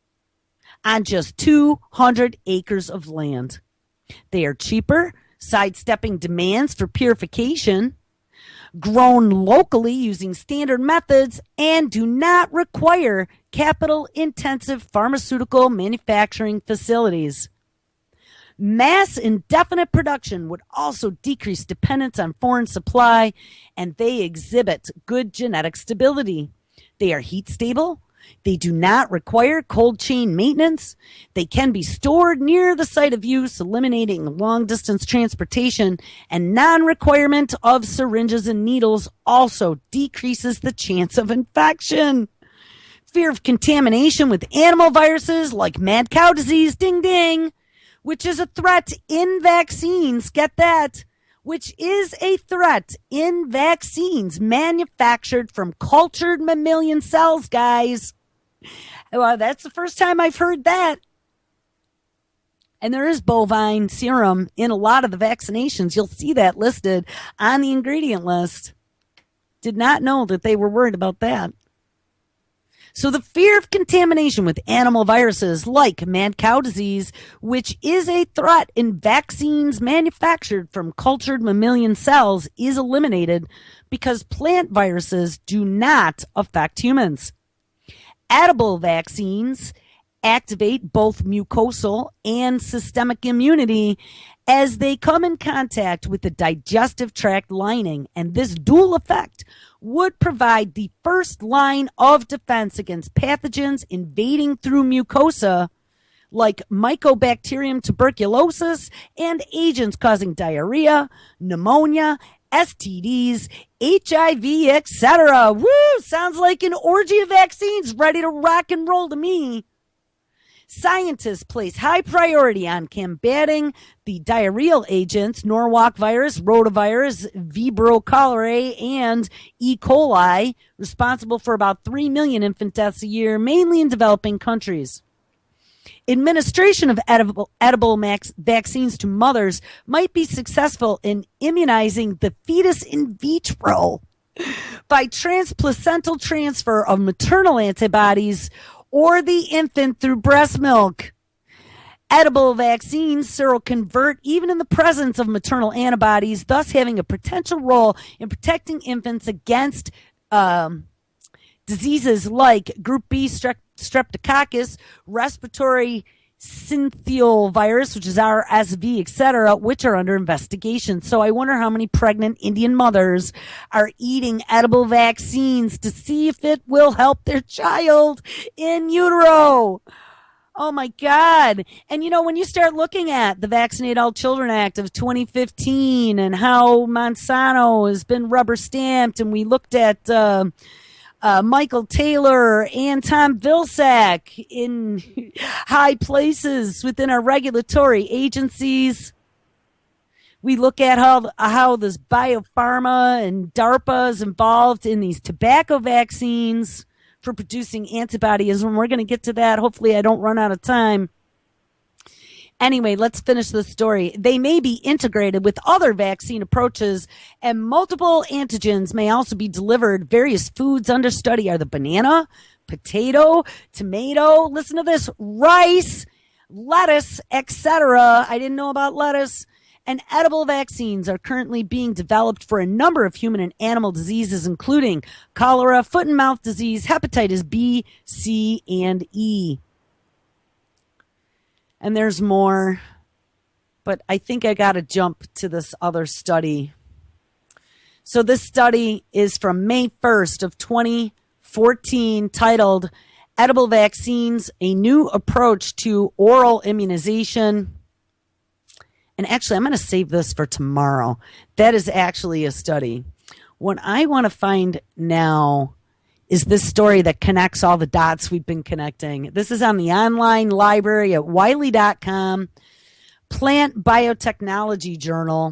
Speaker 1: on just two hundred acres of land. They are cheaper, sidestepping demands for purification, grown locally using standard methods, and do not require capital-intensive pharmaceutical manufacturing facilities. Mass indefinite production would also decrease dependence on foreign supply, and they exhibit good genetic stability. They are heat stable. They do not require cold chain maintenance. They can be stored near the site of use, eliminating long distance transportation, and non-requirement of syringes and needles also decreases the chance of infection. Fear of contamination with animal viruses like mad cow disease, ding ding, which is a threat in vaccines. Get that? Which is a threat in vaccines manufactured from cultured mammalian cells, guys. Well, that's the first time I've heard that. And there is bovine serum in a lot of the vaccinations. You'll see that listed on the ingredient list. Did not know that they were worried about that. So the fear of contamination with animal viruses like mad cow disease, which is a threat in vaccines manufactured from cultured mammalian cells, is eliminated because plant viruses do not affect humans. Edible vaccines activate both mucosal and systemic immunity as they come in contact with the digestive tract lining, and this dual effect would provide the first line of defense against pathogens invading through mucosa like Mycobacterium tuberculosis and agents causing diarrhea, pneumonia, S T Ds, H I V, et cetera. Woo! Sounds like an orgy of vaccines ready to rock and roll to me. Scientists place high priority on combating the diarrheal agents, Norwalk virus, rotavirus, Vibrio cholerae, and E. coli, responsible for about three million infant deaths a year, mainly in developing countries. Administration of edible, edible max vaccines to mothers might be successful in immunizing the fetus in vitro by transplacental transfer of maternal antibodies or the infant through breast milk. Edible vaccines seroconvert even in the presence of maternal antibodies, thus having a potential role in protecting infants against um, diseases like Group B strep- streptococcus, respiratory syncytial virus, which is R S V, et cetera, which are under investigation. So I wonder how many pregnant Indian mothers are eating edible vaccines to see if it will help their child in utero. Oh my God. And you know, when you start looking at the Vaccinate All Children Act of twenty fifteen and how Monsanto has been rubber stamped, and we looked at uh, uh, Michael Taylor and Tom Vilsack in high places within our regulatory agencies. We look at how, how this biopharma and DARPA is involved in these tobacco vaccines for producing antibodies, and we're going to get to that. Hopefully I don't run out of time. Anyway, let's finish the story. They may be integrated with other vaccine approaches, and multiple antigens may also be delivered. Various foods under study are the banana, potato, tomato, listen to this, rice, lettuce, et cetera. I didn't know about lettuce. And edible vaccines are currently being developed for a number of human and animal diseases, including cholera, foot and mouth disease, hepatitis B, C, and E. And there's more, but I think I got to jump to this other study. So this study is from May first of twenty fourteen, titled Edible Vaccines, a New Approach to Oral Immunization. And actually, I'm going to save this for tomorrow. That is actually a study. What I want to find now is this story that connects all the dots we've been connecting. This is on the online library at wiley dot com, Plant Biotechnology Journal.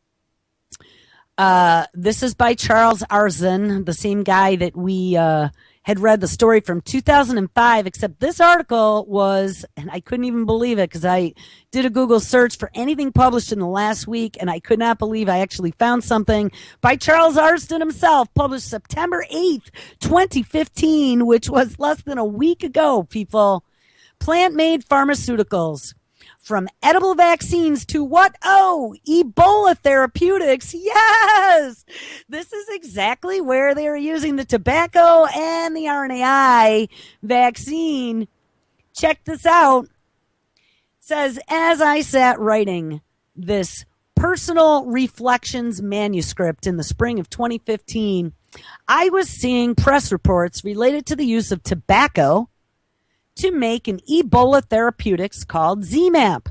Speaker 1: Uh, this is by Charles Arzon, the same guy that we uh, had read the story from two thousand five, except this article was, and I couldn't even believe it because I did a Google search for anything published in the last week, and I could not believe I actually found something by Charles Arzon himself, published September eighth, twenty fifteen, which was less than a week ago, people. Plant-made pharmaceuticals. From edible vaccines to what? Oh, Ebola therapeutics. Yes! This is exactly where they are using the tobacco and the R N A I vaccine. Check this out. It says, as I sat writing this personal reflections manuscript in the spring of twenty fifteen, I was seeing press reports related to the use of tobacco to make an Ebola therapeutics called Z MAP.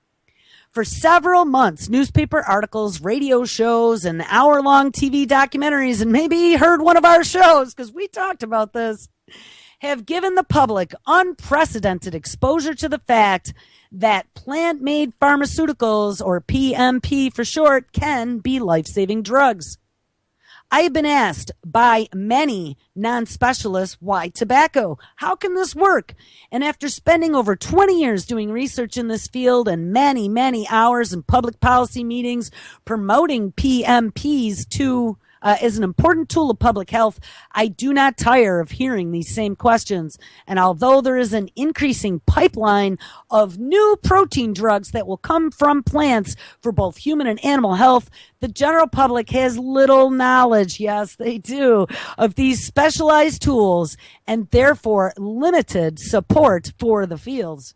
Speaker 1: For several months, newspaper articles, radio shows, and hour-long T V documentaries, and maybe you heard one of our shows because we talked about this, have given the public unprecedented exposure to the fact that plant-made pharmaceuticals, or P M P for short, can be life-saving drugs. I have been asked by many non-specialists, why tobacco? How can this work? And after spending over twenty years doing research in this field and many, many hours in public policy meetings promoting P M Ps to uh, as an important tool of public health, I do not tire of hearing these same questions. And although there is an increasing pipeline of new protein drugs that will come from plants for both human and animal health, the general public has little knowledge, yes, they do, of these specialized tools and therefore limited support for the fields.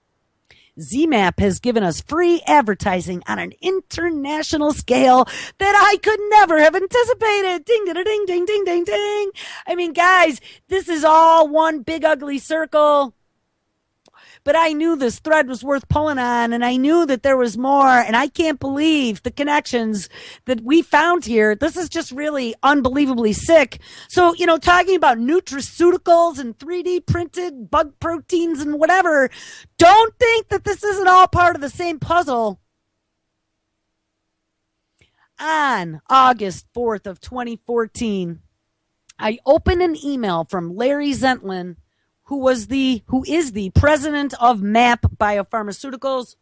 Speaker 1: Z MAP has given us free advertising on an international scale that I could never have anticipated. Ding, ding, ding, ding, ding, ding, ding. I mean, guys, this is all one big ugly circle. But I knew this thread was worth pulling on, and I knew that there was more, and I can't believe the connections that we found here. This is just really unbelievably sick. So, you know, talking about nutraceuticals and three D printed bug proteins and whatever, don't think that this isn't all part of the same puzzle. On August fourth of twenty fourteen, I opened an email from Larry Zentlin, who was the, who is the president of MAP Biopharmaceuticals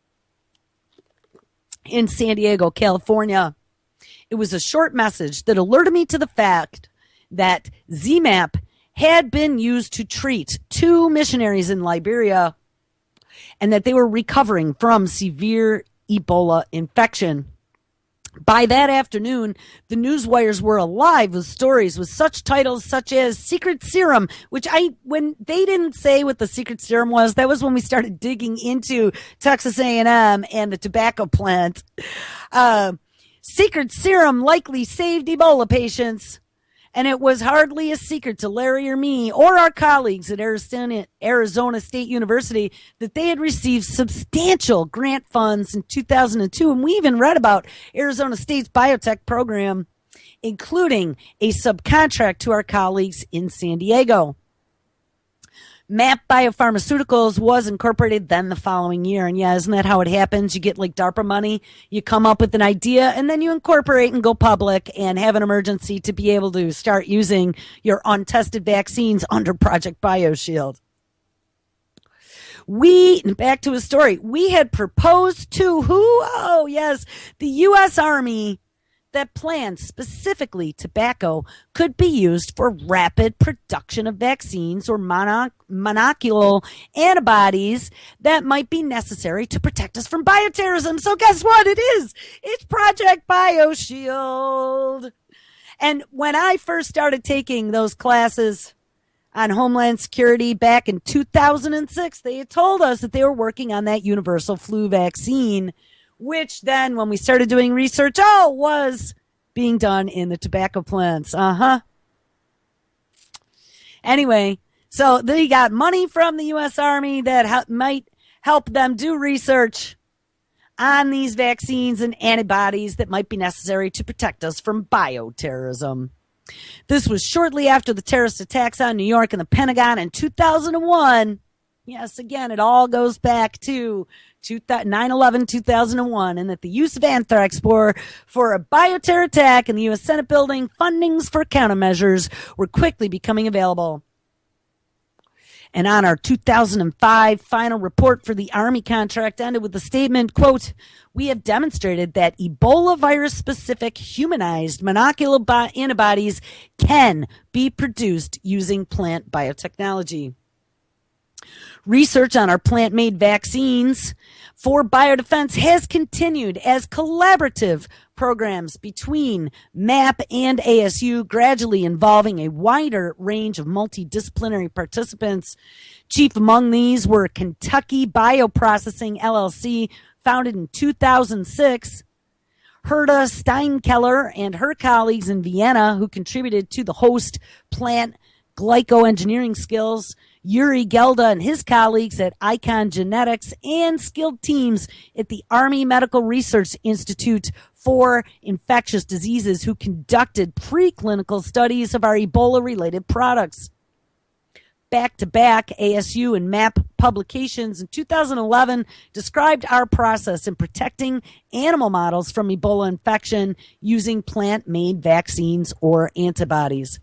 Speaker 1: in San Diego, California. It was a short message that alerted me to the fact that Z MAP had been used to treat two missionaries in Liberia. and that they were recovering from severe Ebola infection. By that afternoon, the news wires were alive with stories with such titles such as Secret Serum, which I, when they didn't say what the secret serum was, that was when we started digging into Texas A and M and the tobacco plant. Uh, Secret Serum likely saved Ebola patients. And it was hardly a secret to Larry or me or our colleagues at Arizona, Arizona State University that they had received substantial grant funds in two thousand two. And we even read about Arizona State's biotech program, including a subcontract to our colleagues in San Diego. MAP Biopharmaceuticals was incorporated then the following year. And yeah, isn't that how it happens? You get like DARPA money, you come up with an idea, and then you incorporate and go public and have an emergency to be able to start using your untested vaccines under Project BioShield. We, back to a story, we had proposed to who? Oh, yes, the U S Army that plans specifically tobacco could be used for rapid production of vaccines or monoc- monoclonal antibodies that might be necessary to protect us from bioterrorism. So guess what? It is. It's Project BioShield. And when I first started taking those classes on Homeland Security back in two thousand six, they had told us that they were working on that universal flu vaccine, which then when we started doing research, oh, was being done in the tobacco plants. Uh-huh. Anyway, so they got money from the U S Army that ha- might help them do research on these vaccines and antibodies that might be necessary to protect us from bioterrorism. This was shortly after the terrorist attacks on New York and the Pentagon in two thousand one. Yes, again, it all goes back to nine eleven, two thousand one, and that the use of anthrax spore for a bioterror attack in the U S Senate building, fundings for countermeasures were quickly becoming available. And on our two thousand five final report for the Army contract ended with the statement, quote, "We have demonstrated that Ebola virus-specific humanized monoclonal bi- antibodies can be produced using plant biotechnology." Research on our plant-made vaccines for biodefense has continued as collaborative programs between MAP and A S U, gradually involving a wider range of multidisciplinary participants. Chief among these were Kentucky Bioprocessing L L C, founded in two thousand six, Herta Steinkeller and her colleagues in Vienna, who contributed to the host plant glycoengineering skills, Yuri Gelda and his colleagues at Icon Genetics, and skilled teams at the Army Medical Research Institute for Infectious Diseases, who conducted preclinical studies of our Ebola-related products. Back-to-back A S U and MAP publications in two thousand eleven described our process in protecting animal models from Ebola infection using plant-made vaccines or antibodies.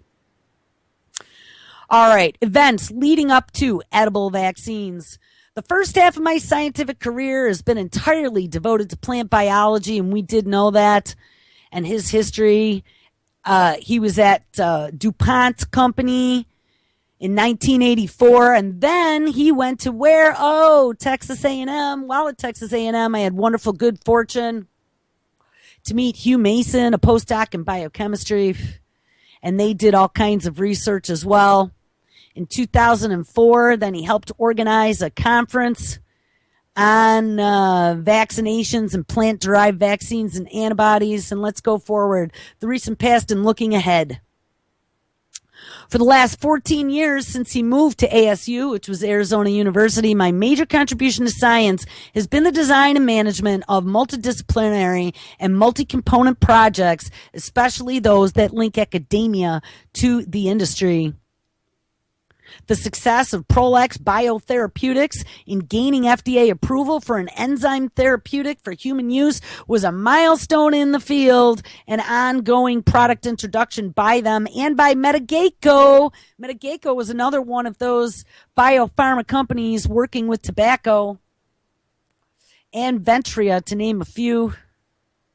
Speaker 1: All right, events leading up to edible vaccines. The first half of my scientific career has been entirely devoted to plant biology, and we did know that. And his history, uh, he was at uh, DuPont Company in nineteen eighty-four, and then he went to where? Oh, Texas A and M. While at Texas A and M, I had wonderful good fortune to meet Hugh Mason, a postdoc in biochemistry, and they did all kinds of research as well. In two thousand four, then he helped organize a conference on uh, vaccinations and plant-derived vaccines and antibodies. And let's go forward, the recent past and looking ahead. For the last fourteen years since he moved to A S U, which was Arizona University, my major contribution to science has been the design and management of multidisciplinary and multi-component projects, especially those that link academia to the industry. The success of Prolex Biotherapeutics in gaining F D A approval for an enzyme therapeutic for human use was a milestone in the field, and ongoing product introduction by them and by Medigaco. Medigaco was another one of those biopharma companies working with tobacco, and Ventria, to name a few.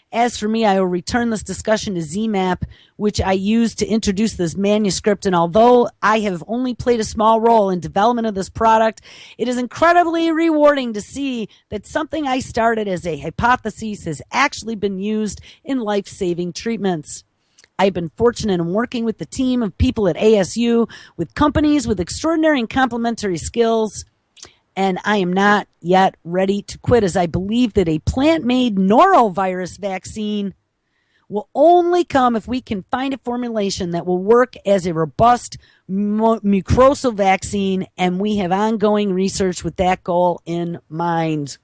Speaker 1: As for me, I will return this discussion to Z MAP, which I used to introduce this manuscript. And although I have only played a small role in development of this product, it is incredibly rewarding to see that something I started as a hypothesis has actually been used in life-saving treatments. I've been fortunate in working with the team of people at A S U, with companies with extraordinary and complementary skills. And I am not yet ready to quit, as I believe that a plant-made norovirus vaccine will only come if we can find a formulation that will work as a robust mucosal vaccine, and we have ongoing research with that goal in mind.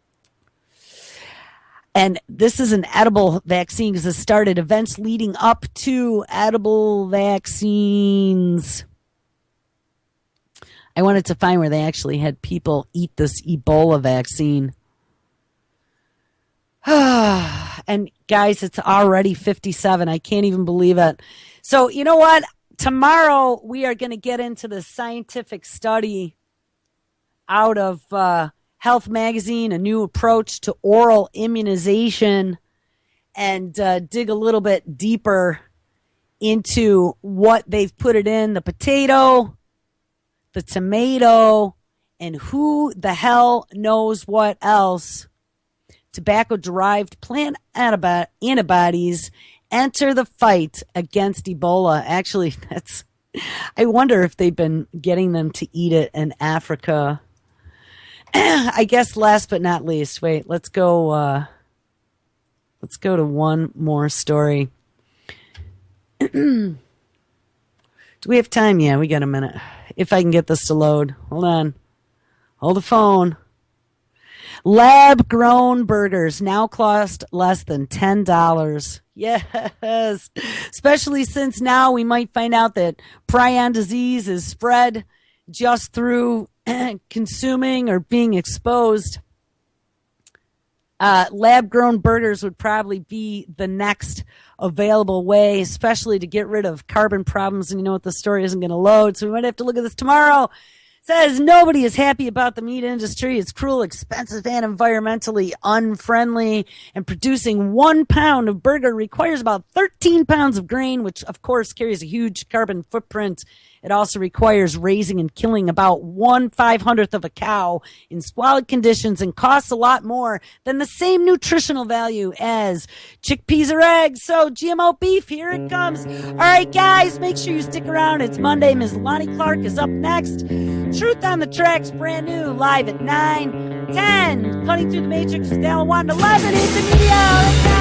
Speaker 1: And this is an edible vaccine because it started events leading up to edible vaccines. I wanted to find where they actually had people eat this Ebola vaccine. And guys, it's already fifty-seven. I can't even believe it. So you know what? Tomorrow we are going to get into the scientific study out of uh, Health Magazine, a new approach to oral immunization, and uh, dig a little bit deeper into what they've put it in, the potato, the tomato, and who the hell knows what else. Tobacco-derived plant antibodies enter the fight against Ebola. Actually, that's, I wonder if they've been getting them to eat it in Africa. I guess last but not least, wait, let's go, uh, let's go to one more story. Do we have time? Yeah, we got a minute. If I can get this to load. Hold on. Hold the phone. Lab-grown burgers now cost less than ten dollars. Yes. Especially since now we might find out that prion disease is spread just through consuming or being exposed. Uh, lab-grown burgers would probably be the next available way, especially to get rid of carbon problems. And you know what? The story isn't going to load, so we might have to look at this tomorrow. Says nobody is happy about the meat industry. It's cruel, expensive, and environmentally unfriendly. And producing one pound of burger requires about thirteen pounds of grain, which of course carries a huge carbon footprint. It also requires raising and killing about one five hundredth of a cow in squalid conditions and costs a lot more than the same nutritional value as chickpeas or eggs. So G M O beef, here it comes. All right, guys, make sure you stick around. It's Monday. Miz Lonnie Clark is up next. Truth on the Tracks, brand new, live at nine ten. Cutting through the Matrix with Alan Watton, eleven. It's the media.